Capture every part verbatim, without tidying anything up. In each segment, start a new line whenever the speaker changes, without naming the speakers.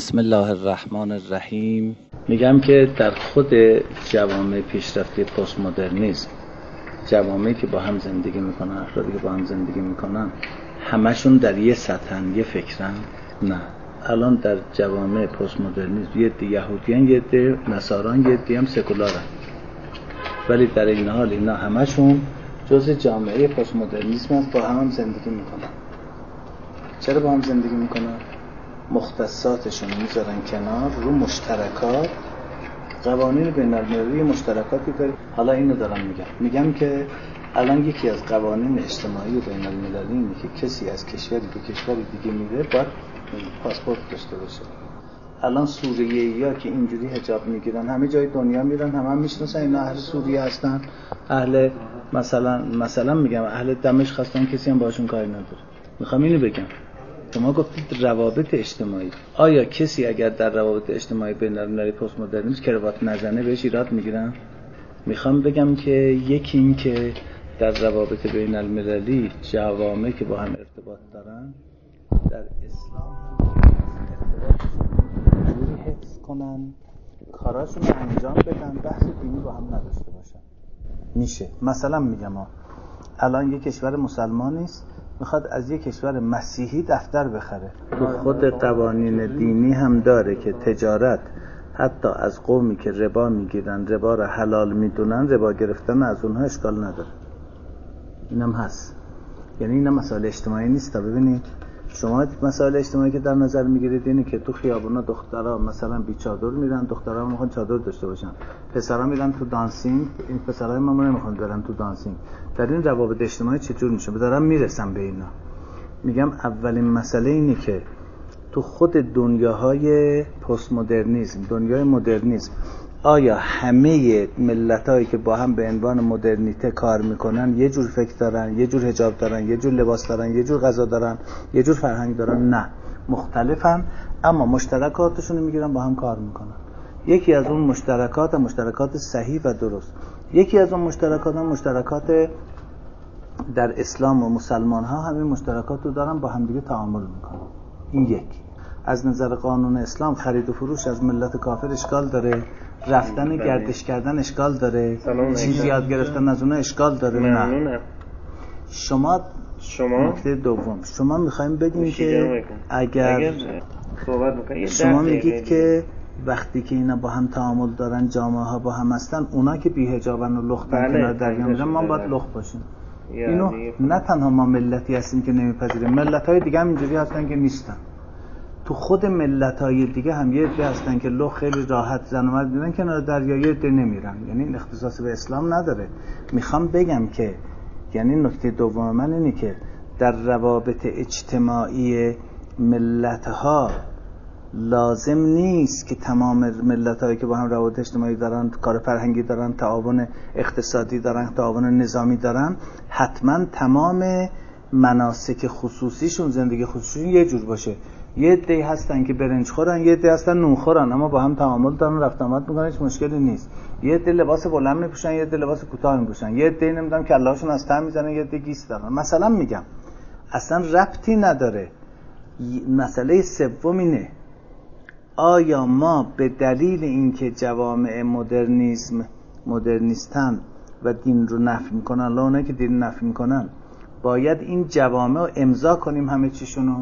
بسم الله الرحمن الرحیم. میگم که در خود جوامع پیشرفته پست مدرنیسم، جوامعی که با هم زندگی میکنن، افرادی که با هم زندگی میکنن، همشون در یه سطحن، یه فکرن؟ نه. الان در جوامع پست مدرنیسم یه عده یهودیان، یه عده نصاران، یه عده هم سکولارن، ولی در این حال اینا همشون جزء جامعه پست مدرنیسم هست، با هم, هم زندگی میکنن. چرا با هم زندگی میکنن؟ مختصاتشون میذارن کنار، رو مشترکات، قوانین بین‌المللی مشترکاتی داره. حالا اینو دارم میگم میگم که الان یکی از قوانین اجتماعی بین‌المللی اینه که کسی از کشوری به کشور دیگه میره باید پاسپورت داشته باشه. الان سوریه‌ای‌ها که اینجوری حجاب میگیرن همه جای دنیا میرن، همه هم میشناسن اینا اهل سوریه هستن، اهل مثلا مثلا میگم اهل دمشق هستن، کسی هم باشون کاری نداره. میخوام اینو بگم، شما گفتید روابط اجتماعی. آیا کسی اگر در روابط اجتماعی بین‌المللی پست مدرنیسم کراوات نزنه بهش ایراد میگیرن؟ میخوام بگم که یکی این که در روابط بین‌المللی جوامع که با هم ارتباط دارن، در اسلام هم جوری حفظ کنن کاراشون رو انجام بدن، بحث دینی با هم نداشته باشن. میشه مثلا میگم ها، الان یک کشور مسلمانی است میخواد از یک کشور مسیحی دفتر بخره، تو خود قوانین دینی هم داره که تجارت حتی از قومی که ربا میگیرن، ربا رو حلال میدونن، ربا گرفتن از اونها اشکال نداره. اینم هست. یعنی اینا مسائل اجتماعی نیست. تا ببینید شما مسائل اجتماعی که در نظر میگیرید اینه که تو خیابونا دخترها مثلا بی چادر میرن، دخترها میخوان چادر داشته باشن، پسرها میرن تو دانسینگ، این پسرای ما نمیخوان برن تو دانسینگ. در این روابط اجتماعی چجور میشه؟ دارم میرسم به اینا. میگم اولین مسئله اینه که تو خود دنیاهای پست مدرنیسم، دنیای مدرنیسم، آیا همه ملتایی که با هم به عنوان مدرنیته کار میکنن یه جور فکر دارن، یه جور حجاب دارن، یه جور لباس دارن، یه جور غذا دارن، یه جور فرهنگ دارن؟ نه، مختلفن، اما مشترکاتشون رو میگیرن با هم کار میکنن. یکی از اون مشترکات مشترکات صحیح و درست. یکی از اون مشترکات مشترکات در اسلام و مسلمان ها همین مشترکات رو دارن، با هم دیگه تعامل میکنن. این یکی. از نظر قانون اسلام خرید و فروش از ملت کافر اشکال داره، رفتن گردش کردن اشکال داره، چیزی یاد گرفتن از اونها اشکال داره. نه. شما شما نکته دوم، شما میخوایم بگیم که اگر شما میگید که وقتی که اینا با هم تعامل دارن، جامعه ها با هم هستن، اونا که بی حجابن و لختن کنار دریا میرن، ما باید لخت باشیم. اینو نه تنها ما ملتی هستیم که نمیپذیریم، ملت‌های دیگه هم اینجوری هستن که نیستن. تو خود ملت‌های دیگه هم یه عده هستن که لخت خیلی راحت زن و مرد میرن کنار دریا، یه عده نمیرن. یعنی این اختصاص به اسلام نداره. میخوام بگم که یعنی نکته دوم من اینه که در روابط اجتماعی ملت‌ها لازم نیست که تمام ملت‌هایی که با هم روابط اجتماعی دارن، کار فرهنگی دارن، تعاون اقتصادی دارن، تعاون نظامی دارن، حتما تمام مناسک خصوصیشون، زندگی خصوصیشون یه جور باشه. یه عده‌ای هستن که برنج خورن، یه عده هستن نون خورن، اما با هم تعامل دارن، رفت آمد میکنن، هیچ مشکلی نیست. یه عده لباس بلند میپوشن، یه عده لباس کوتاه میپوشن، یه عده نمیدونم کلهاشون از ته میزنن، یه عده گیس دارن. مثلا میگم اصلا ربطی نداره. مسئله سوم اینه، آیا ما به دلیل اینکه جوامع مدرنیسم مدرنیستن و دین رو نفی میکنن، لا اونایی که دین نفی میکنن، باید این جوامع رو امضا کنیم همه چیشونو؟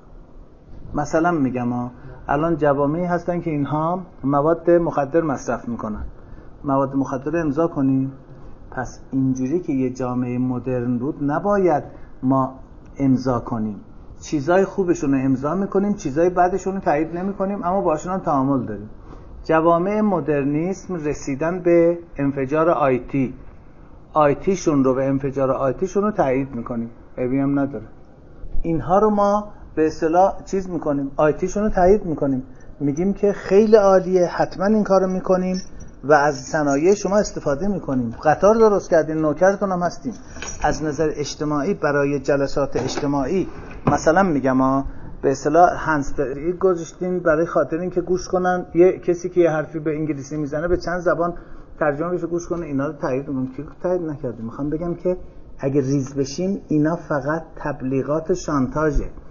مثلا میگم ها، الان جوامعی هستن که اینها مواد مخدر مصرف میکنن، مواد مخدر رو امضا کنیم؟ پس اینجوری که یه جامعه مدرن بود نباید ما امضا کنیم. چیزای خوبشون رو امضا میکنیم، چیزای بعدشون رو تایید نمیکنیم، اما باشون هم تعامل داریم. جوامع مدرنیسم رسیدن به انفجار آیتی، آیتیشون رو به انفجار آیتیشون رو تایید میکنیم، عیبی هم نداره. اینها رو ما به اصطلاح چیز میکنیم، آیتیشون رو تایید میکنیم، میگیم که خیلی عالیه، حتما این کارو میکنیم و از صنایع شما استفاده میکنیم. قطار درست کردین، نوکرتون هم هستیم. از نظر اجتماعی برای جلسات اجتماعی مثلا میگم ها، به اصطلاح هندزفری گذاشتیم برای خاطر اینکه گوش کنن، یه کسی که یه حرفی به انگلیسی میزنه به چند زبان ترجمه بشه گوش کنه. اینا رو تایید میکنیم. کی تایید نکردیم؟ میخوام بگم که اگه ریز بشیم اینا فقط تبلیغات شانتاژه.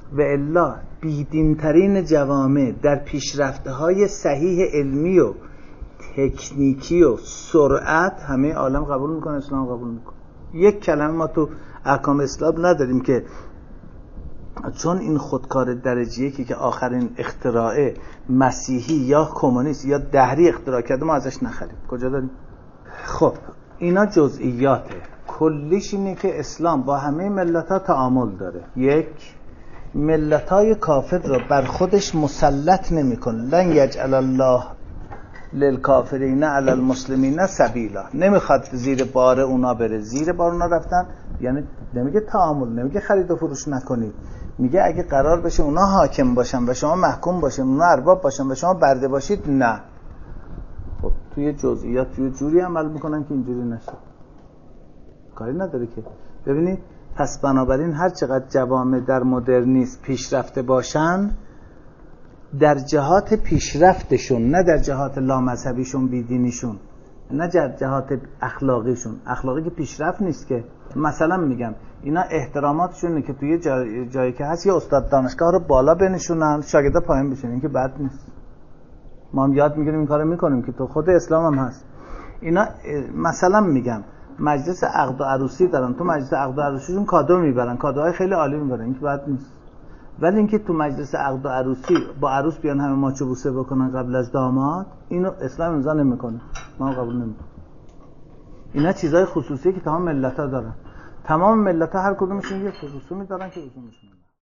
و الا بیدینترین جوامع در پیشرفته های صحیح علمی و تکنیکی و سرعت همه عالم قبول میکنه، اسلام قبول میکنه. یک کلمه ما تو احکام اسلام نداریم که چون این خودکار درجه یکی که آخرین اختراع مسیحی یا کمونیست یا دهری اختراع کرده ما ازش نخریم. کجا داریم؟ خب اینا جزئیاته. کلیش اینه که اسلام با همه ملت‌ها تعامل داره. یک، ملت‌های کافر رو بر خودش مسلط نمی‌کنه. لن یجعل الله للکافرین علی المسلمین سبیلا. نمیخواد زیر بار اونا بره. زیر بار اونا رفتن یعنی نمیگه تعامل، نمیگه خرید و فروش نکنید، میگه اگه قرار بشه اونا حاکم باشن و شما محکوم باشین، اونا ارباب باشن و شما برده باشید، نه. خب توی جزئیات توی جوری عمل میکنن که اینجوری نشه، کاری نداره که. ببینید پس بنابراین هر چقدر جوامع در مدرنیسم پیشرفته باشن، در جهات پیشرفتشون، نه در جهات لامذهبیشون بیدینیشون، نه در جهات اخلاقیشون. اخلاقی که پیشرفت نیست که. مثلا میگم اینا احتراماتشونه که توی جای جایی که هست یه استاد دانشگاه رو بالا بنشونن، شاگردا پایین بشن، این که بد نیست. ما هم یاد میگیریم این کارو میکنیم که تو خود اسلام هم هست. اینا مثلا میگم مجلس عقد و عروسی دارن، تو مجلس عقد و عروسیشون کادو میبرن، کادوهای خیلی عالی میبرن، این که بد نیست. ولی اینکه تو مجلس عقد و عروسی با عروس بیان همه ماچو بوسه بکنن قبل از داماد، اینو اسلام امضا نمیکنه، ما قبول نمیکنیم. اینا چیزای خصوصی که تمام ملت‌ها دارن. تمام ملت‌ها هر کدومشون یه خصوصی دارن که رسومشون